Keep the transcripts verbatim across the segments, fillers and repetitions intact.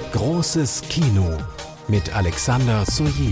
Großes Kino mit Alexander Soyer.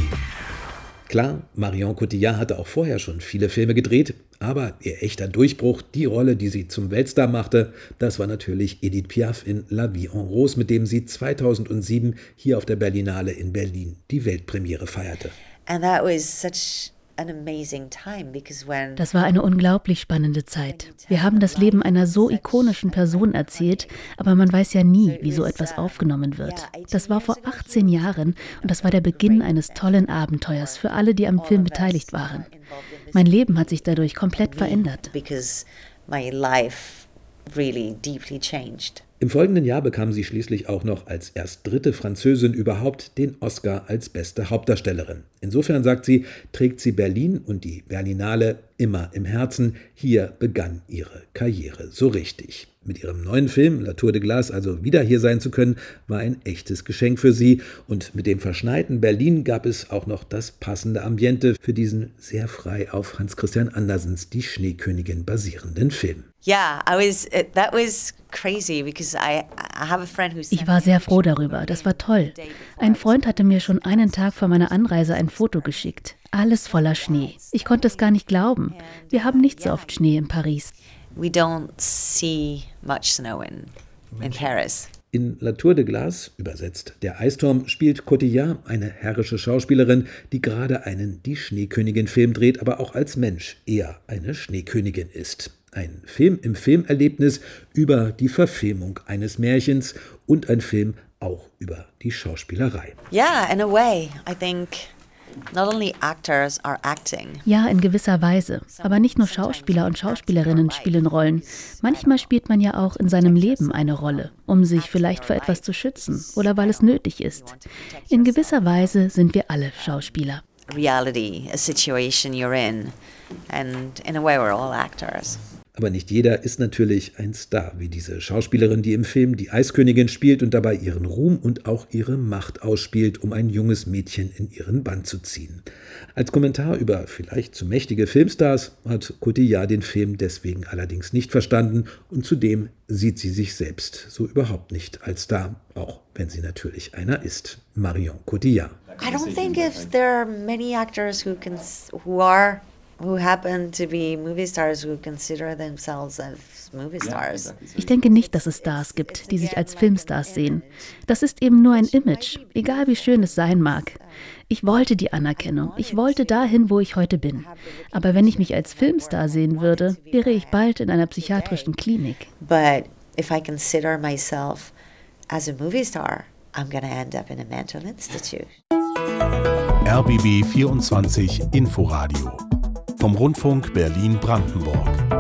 Klar, Marion Cotillard hatte auch vorher schon viele Filme gedreht, aber ihr echter Durchbruch, die Rolle, die sie zum Weltstar machte, das war natürlich Edith Piaf in La Vie en Rose, mit dem sie zweitausendsieben hier auf der Berlinale in Berlin die Weltpremiere feierte. And that was such an amazing time because when Das war eine unglaublich spannende Zeit. Wir haben das Leben einer so ikonischen Person erzählt, aber man weiß ja nie, wie so etwas aufgenommen wird. Das war vor achtzehn Jahren und das war der Beginn eines tollen Abenteuers für alle, die am Film beteiligt waren. Mein Leben hat sich dadurch komplett verändert. because my life really deeply changed. Im folgenden Jahr bekam sie schließlich auch noch als erst dritte Französin überhaupt den Oscar als beste Hauptdarstellerin. Insofern, sagt sie, trägt sie Berlin und die Berlinale immer im Herzen. Hier begann ihre Karriere so richtig. Mit ihrem neuen Film La Tour de Glace also wieder hier sein zu können, war ein echtes Geschenk für sie. Und mit dem verschneiten Berlin gab es auch noch das passende Ambiente für diesen sehr frei auf Hans Christian Andersens Die Schneekönigin basierenden Film. Yeah, I was that was crazy because I I have a friend who's Ich war sehr froh darüber. Das war toll. Ein Freund hatte mir schon einen Tag vor meiner Anreise ein Foto geschickt. Alles voller Schnee. Ich konnte es gar nicht glauben. Wir haben nicht so oft Schnee in Paris. We don't see much snow in in Paris. In La Tour de Glace, übersetzt Der Eisturm, spielt Cotillard eine herrische Schauspielerin, die gerade einen Die Schneekönigin-Film dreht, aber auch als Mensch eher eine Schneekönigin ist. Ein Film im Filmerlebnis über die Verfilmung eines Märchens und ein Film auch über die Schauspielerei. Yeah, in a way, I think not only actors are acting. Ja, in gewisser Weise. Aber nicht nur Schauspieler und Schauspielerinnen spielen Rollen. Manchmal spielt man ja auch in seinem Leben eine Rolle, um sich vielleicht vor etwas zu schützen oder weil es nötig ist. In gewisser Weise sind wir alle Schauspieler. Reality, a situation you're in, and in a way we're all actors. Aber nicht jeder ist natürlich ein Star, wie diese Schauspielerin, die im Film die Eiskönigin spielt und dabei ihren Ruhm und auch ihre Macht ausspielt, um ein junges Mädchen in ihren Bann zu ziehen. Als Kommentar über vielleicht zu mächtige Filmstars hat Cotillard den Film deswegen allerdings nicht verstanden und zudem sieht sie sich selbst so überhaupt nicht als Star, auch wenn sie natürlich einer ist. Marion Cotillard. I don't think if there are many actors who can who are who happen to be movie stars who consider themselves as movie stars. Ich denke nicht, dass es Stars gibt, die sich als Filmstars sehen. Das ist eben nur ein Image, egal wie schön es sein mag. Ich wollte die Anerkennung, ich wollte dahin, wo ich heute bin. Aber wenn ich mich als Filmstar sehen würde, wäre ich bald in einer psychiatrischen Klinik. But if I consider myself as a movie star, I'm gonna end up in a mental institute. R B B vierundzwanzig Inforadio vom Rundfunk Berlin-Brandenburg.